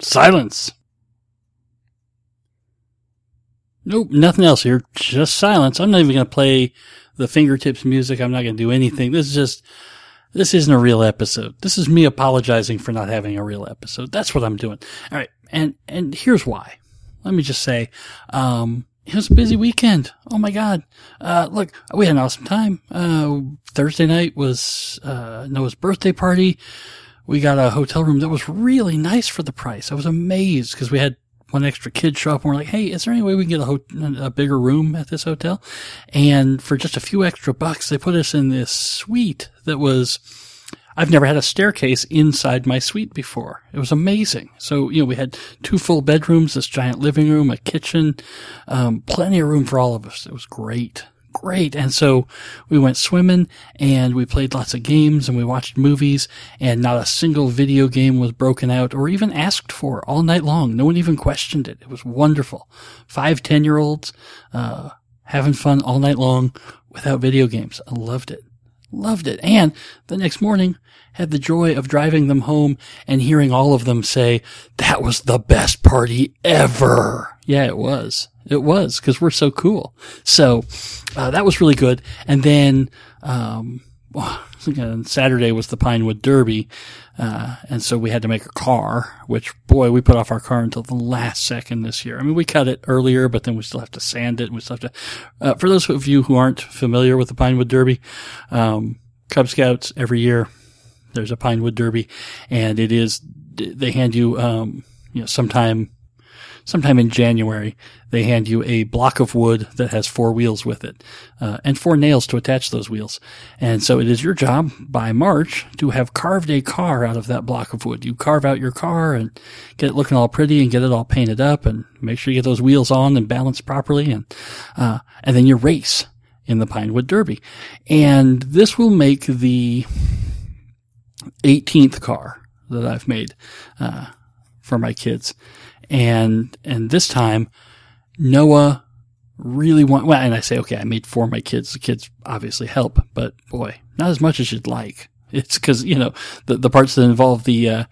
Silence. Nope, nothing else here. Just silence. I'm not even going to play the fingertips music. I'm not going to do anything. This isn't a real episode. This is me apologizing for not having a real episode. That's what I'm doing. All right. And here's why. Let me just say, it was a busy weekend. Oh my God. Look, we had an awesome time. Thursday night was, Noah's birthday party. We got a hotel room that was really nice for the price. I was amazed because we had one extra kid show up and we're like, hey, is there any way we can get a bigger room at this hotel? And for just a few extra bucks, they put us in this suite that was, I've never had a staircase inside my suite before. It was amazing. So, we had 2 full bedrooms, this giant living room, a kitchen, plenty of room for all of us. It was great. Great. And so we went swimming and we played lots of games and we watched movies, and not a single video game was broken out or even asked for all night long. No one even questioned it. It was wonderful. 5, 10-year-olds, having fun all night long without video games. I loved it. Loved it. And the next morning had the joy of driving them home and hearing all of them say, that was the best party ever. Yeah, it was. It was, because we're so cool. So, that was really good. And then, Saturday was the Pinewood Derby. And so we had to make a car, which, boy, we put off our car until the last second this year. I mean, we cut it earlier, but then we still have to sand it. And we still have to, for those of you who aren't familiar with the Pinewood Derby, Cub Scouts every year, there's a Pinewood Derby, and they hand you, sometime in January, they hand you a block of wood that has 4 wheels with it, and 4 nails to attach those wheels. And so it is your job by March to have carved a car out of that block of wood. You carve out your car and get it looking all pretty and get it all painted up and make sure you get those wheels on and balanced properly. And then you race in the Pinewood Derby. And this will make the 18th car that I've made, for my kids. And this time, Noah really and I say, okay, I made 4 of my kids. The kids obviously help, but boy, not as much as you'd like. It's cause, the parts that involve the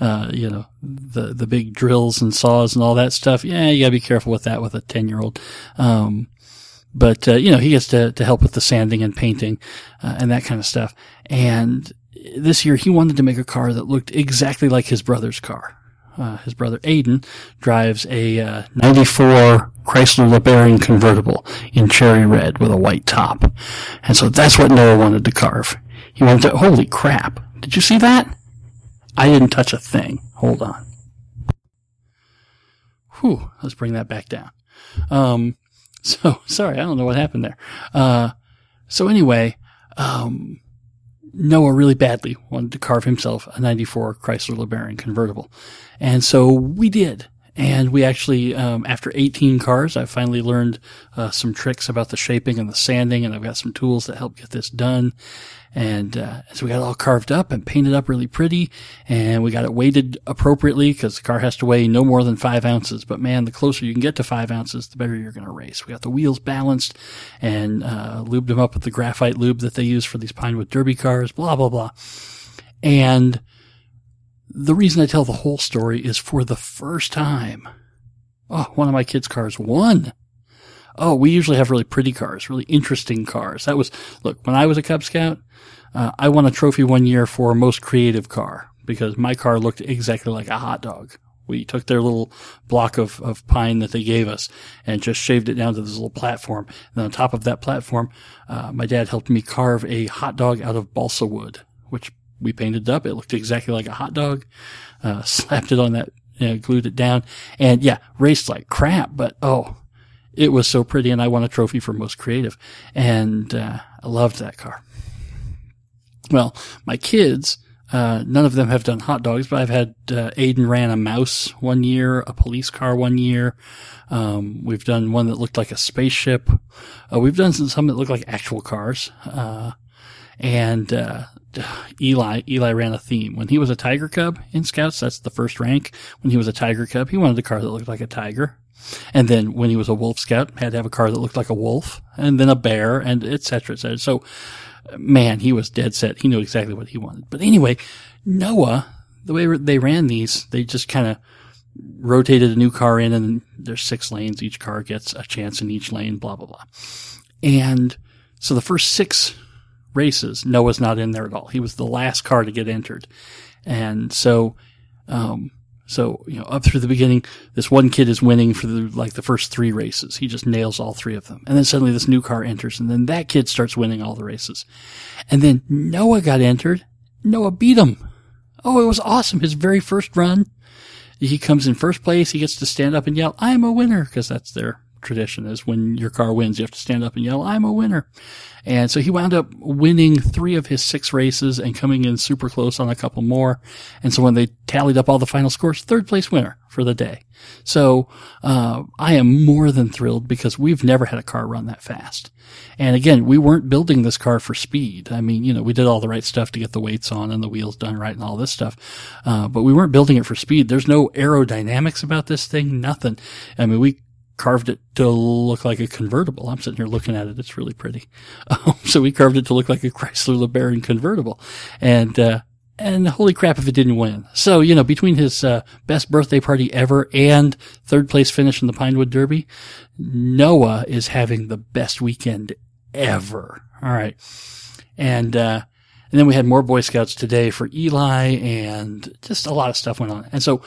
big drills and saws and all that stuff. Yeah, you gotta be careful with that with a 10-year-old. But he gets to help with the sanding and painting, and that kind of stuff. And this year he wanted to make a car that looked exactly like his brother's car. His brother Aiden drives a 94 Chrysler LeBaron convertible in cherry red with a white top. And so that's what Noah wanted to carve. He wanted to, holy crap. Did you see that? I didn't touch a thing. Hold on. Whew, let's bring that back down. So, sorry, I don't know what happened there. So anyway, Noah really badly wanted to carve himself a 94 Chrysler LeBaron convertible. And so we did. And we actually, after 18 cars, I finally learned some tricks about the shaping and the sanding, and I've got some tools that help get this done. And so we got it all carved up and painted up really pretty, and we got it weighted appropriately because the car has to weigh no more than 5 ounces. But man, the closer you can get to 5 ounces, the better you're going to race. We got the wheels balanced and lubed them up with the graphite lube that they use for these Pinewood Derby cars, blah, blah, blah. And the reason I tell the whole story is for the first time, one of my kids' cars won. Oh, we usually have really pretty cars, really interesting cars. Look, when I was a Cub Scout, I won a trophy one year for most creative car because my car looked exactly like a hot dog. We took their little block of pine that they gave us and just shaved it down to this little platform. And then on top of that platform, my dad helped me carve a hot dog out of balsa wood, which we painted up. It looked exactly like a hot dog, slapped it on that, glued it down, and yeah, raced like crap, but it was so pretty, and I won a trophy for most creative, and I loved that car. Well, my kids, none of them have done hot dogs, but I've had Aiden ran a mouse one year, a police car one year. We've done one that looked like a spaceship. We've done some that looked like actual cars. And Eli ran a theme. When he was a tiger cub in Scouts, that's the first rank. When he was a tiger cub, he wanted a car that looked like a tiger. And then when he was a wolf scout, had to have a car that looked like a wolf, and then a bear, and et cetera, et cetera. So, man, he was dead set. He knew exactly what he wanted. But anyway, Noah, the way they ran these, they just kind of rotated a new car in, and there's 6 lanes. Each car gets a chance in each lane, blah, blah, blah. And so the first 6 races, Noah's not in there at all. He was the last car to get entered. And so, up through the beginning, this one kid is winning for the first 3 races. He just nails all 3 of them. And then suddenly this new car enters, and then that kid starts winning all the races. And then Noah got entered. Noah beat him. Oh, it was awesome. His very first run. He comes in first place. He gets to stand up and yell, "I'm a winner," because that's their tradition, is when your car wins, you have to stand up and yell, "I'm a winner." And so he wound up winning 3 of his 6 races and coming in super close on a couple more. And so when they tallied up all the final scores, 3rd place winner for the day. So, I am more than thrilled because we've never had a car run that fast. And again, we weren't building this car for speed. I mean, we did all the right stuff to get the weights on and the wheels done right and all this stuff. But we weren't building it for speed. There's no aerodynamics about this thing, nothing. I mean, we carved it to look like a convertible. I'm sitting here looking at it. It's really pretty. So we carved it to look like a Chrysler LeBaron convertible. And holy crap if it didn't win. So, between his best birthday party ever and 3rd place finish in the Pinewood Derby, Noah is having the best weekend ever. All right. And then we had more Boy Scouts today for Eli, and just a lot of stuff went on. And so,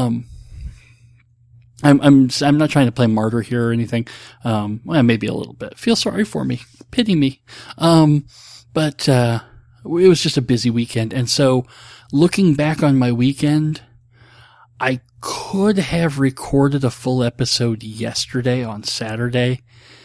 I'm not trying to play martyr here or anything. Well, maybe a little bit. Feel sorry for me. Pity me. But it was just a busy weekend. And so looking back on my weekend, I could have recorded a full episode yesterday on Saturday.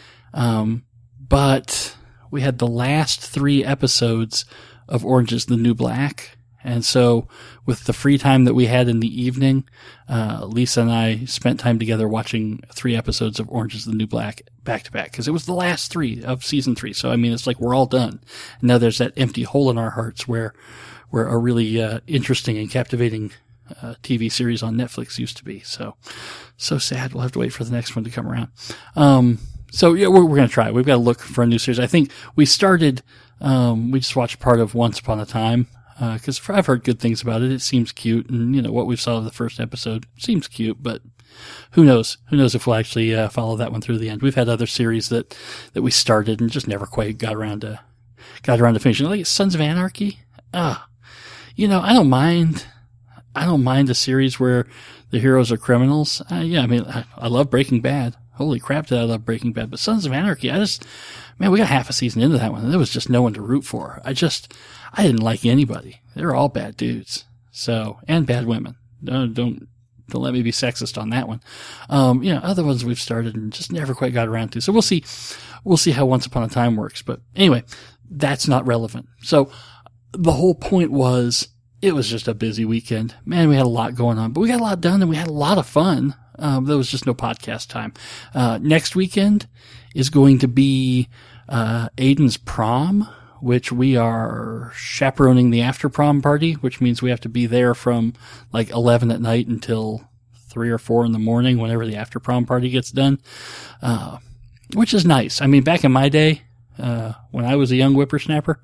But we had the last 3 episodes of Orange is the New Black. And so with the free time that we had in the evening, Lisa and I spent time together watching 3 episodes of Orange is the New Black back to back, because it was the last 3 of season 3. So, I mean, it's like we're all done. And now there's that empty hole in our hearts where a really interesting and captivating TV series on Netflix used to be. So sad. We'll have to wait for the next one to come around. So yeah, we're going to try. We've got to look for a new series. I think we started, we just watched part of Once Upon a Time. Cause I've heard good things about it. It seems cute. And, what we saw of the first episode seems cute, but who knows? Who knows if we'll actually, follow that one through the end. We've had other series that we started and just never quite got around to finishing. Like Sons of Anarchy. I don't mind a series where the heroes are criminals. I love Breaking Bad. Holy crap, did I love Breaking Bad. But Sons of Anarchy, we got half a season into that one, and there was just no one to root for. I didn't like anybody. They were all bad dudes. So, and bad women. Don't let me be sexist on that one. Other ones we've started and just never quite got around to. So we'll see how Once Upon a Time works. But anyway, that's not relevant. So the whole point was, it was just a busy weekend. Man, we had a lot going on, but we got a lot done and we had a lot of fun. There was just no podcast time. Next weekend is going to be, Aiden's prom, which we are chaperoning the after prom party, which means we have to be there from like 11 at night until 3 or 4 in the morning whenever the after prom party gets done. Which is nice. I mean, back in my day, when I was a young whippersnapper,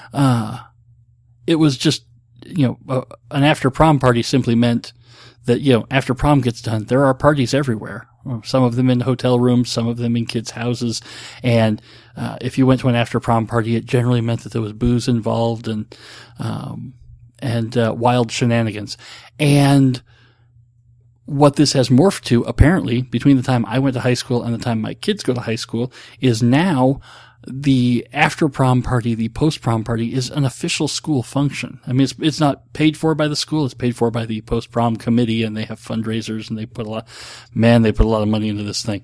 it was just, an after prom party simply meant that, after prom gets done, there are parties everywhere. Some of them in hotel rooms, some of them in kids' houses. And, if you went to an after prom party, it generally meant that there was booze involved and wild shenanigans. And what this has morphed to, apparently, between the time I went to high school and the time my kids go to high school, is now the after prom party, the post prom party, is an official school function. I mean, it's not paid for by the school. It's paid for by the post prom committee, and they have fundraisers, and they put a lot of money into this thing.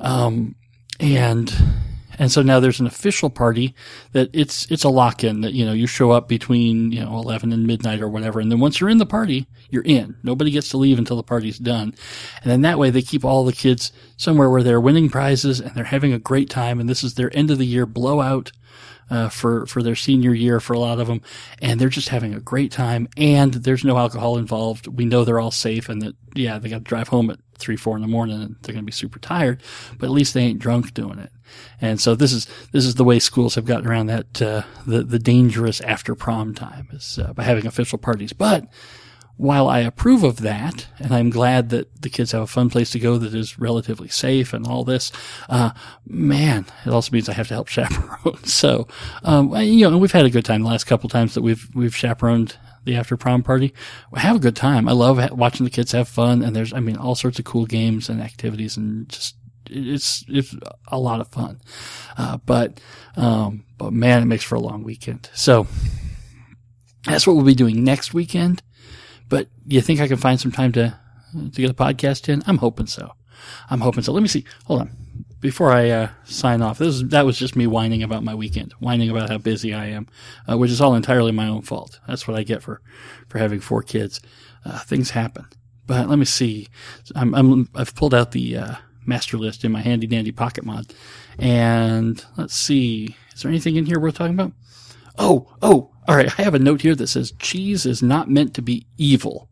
And so now there's an official party that it's a lock-in that, you show up between, 11 and midnight or whatever. And then once you're in the party, you're in. Nobody gets to leave until the party's done. And then that way they keep all the kids somewhere where they're winning prizes and they're having a great time. And this is their end of the year blowout, for their senior year for a lot of them. And they're just having a great time. And there's no alcohol involved. We know they're all safe and that, they got to drive home at 3, 4 in the morning and they're going to be super tired, but at least they ain't drunk doing it. And so this is the way schools have gotten around that, the dangerous after prom time is, by having official parties. But while I approve of that, and I'm glad that the kids have a fun place to go that is relatively safe and all this, man, it also means I have to help chaperone. So, and we've had a good time the last couple times that we've chaperoned the after prom party. We have a good time. I love watching the kids have fun, and there's, all sorts of cool games and activities, and just, it's a lot of fun. But man, it makes for a long weekend. So that's what we'll be doing next weekend. But you think I can find some time to get a podcast in? I'm hoping so. Let me see. Hold on. Before I sign off, that was just me whining about my weekend, whining about how busy I am, which is all entirely my own fault. That's what I get for having 4 kids. Things happen. But let me see. I've pulled out the master list in my handy dandy pocket mod, and let's see. Is there anything in here worth talking about? Oh, all right. I have a note here that says cheese is not meant to be evil.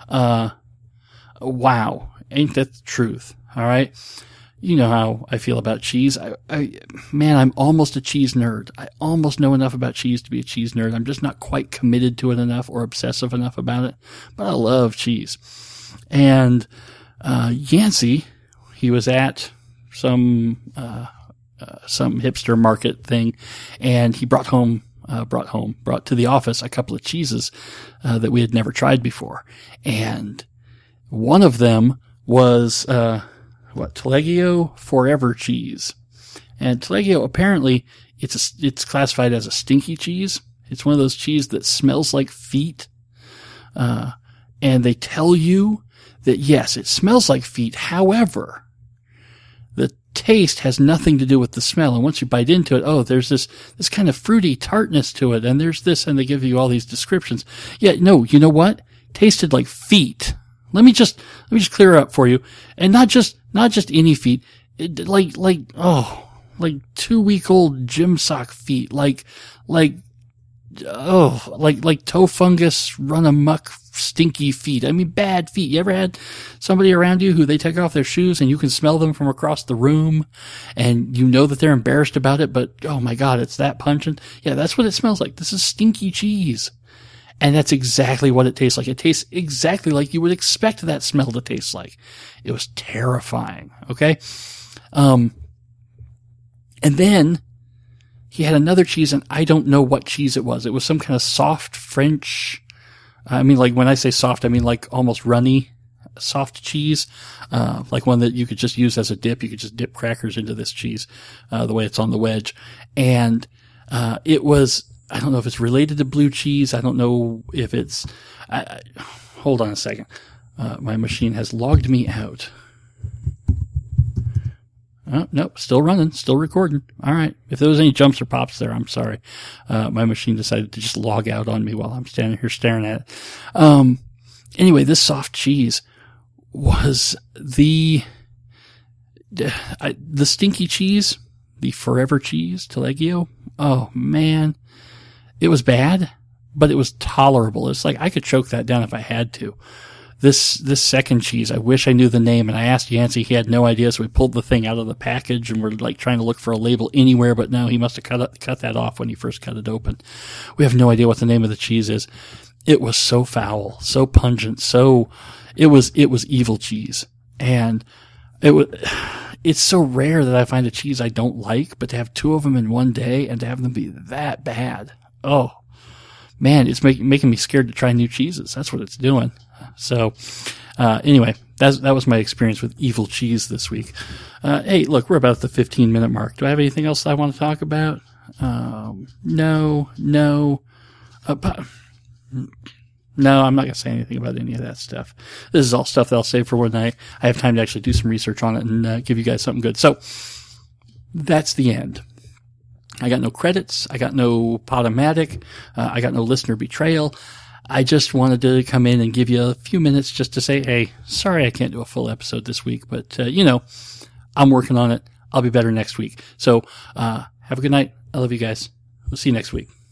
Wow. Ain't that the truth? All right. You know how I feel about cheese. I'm almost a cheese nerd. I almost know enough about cheese to be a cheese nerd. I'm just not quite committed to it enough or obsessive enough about it, but I love cheese. And, Yancey, he was at some hipster market thing, and he brought to the office a couple of cheeses that we had never tried before. And one of them was Taleggio Forever cheese. And Taleggio, apparently it's classified as a stinky cheese. It's one of those cheese that smells like feet. And they tell you that yes, it smells like feet. However, the taste has nothing to do with the smell. And once you bite into it, there's this kind of fruity tartness to it. And there's this, and they give you all these descriptions. Yeah, no, you know what? Tasted like feet. Let me just clear up for you. And not just any feet. Like 2-week-old gym sock feet. Like toe fungus run amok stinky feet. Bad feet. You ever had somebody around you who they take off their shoes and you can smell them from across the room and you know that they're embarrassed about it, but oh my God, it's that pungent. Yeah, that's what it smells like. This is stinky cheese. And that's exactly what it tastes like. It tastes exactly like you would expect that smell to taste like. It was terrifying. Okay. And then he had another cheese, and I don't know what cheese it was. It was some kind of soft French. When I say soft, like almost runny soft cheese. Like one that you could just use as a dip. You could just dip crackers into this cheese, the way it's on the wedge. And, it was, I don't know if it's related to blue cheese. I don't know if it's, hold on a second. My machine has logged me out. Oh, nope, still running, still recording. All right. If there was any jumps or pops there, I'm sorry. My machine decided to just log out on me while I'm standing here staring at it. Anyway, this soft cheese was the stinky cheese, the Forever cheese, Taleggio. Oh man, it was bad, but it was tolerable. It's like I could choke that down if I had to. This second cheese, I wish I knew the name, and I asked Yancey, he had no idea, so we pulled the thing out of the package and we're like trying to look for a label anywhere, but no, he must have cut that off when he first cut it open. We have no idea what the name of the cheese is. It was so foul, so pungent, it was evil cheese. And it's so rare that I find a cheese I don't like, but to have 2 of them in one day and to have them be that bad. Oh man, it's making me scared to try new cheeses. That's what it's doing. So, anyway, that was my experience with evil cheese this week. Hey, look, we're about at the 15-minute mark. Do I have anything else I want to talk about? No. No, I'm not going to say anything about any of that stuff. This is all stuff that I'll save for when I have time to actually do some research on it and give you guys something good. So, that's the end. I got no credits. I got no Podomatic. I got no listener betrayal. I just wanted to come in and give you a few minutes just to say, hey, sorry I can't do a full episode this week, but, I'm working on it. I'll be better next week. So, have a good night. I love you guys. We'll see you next week.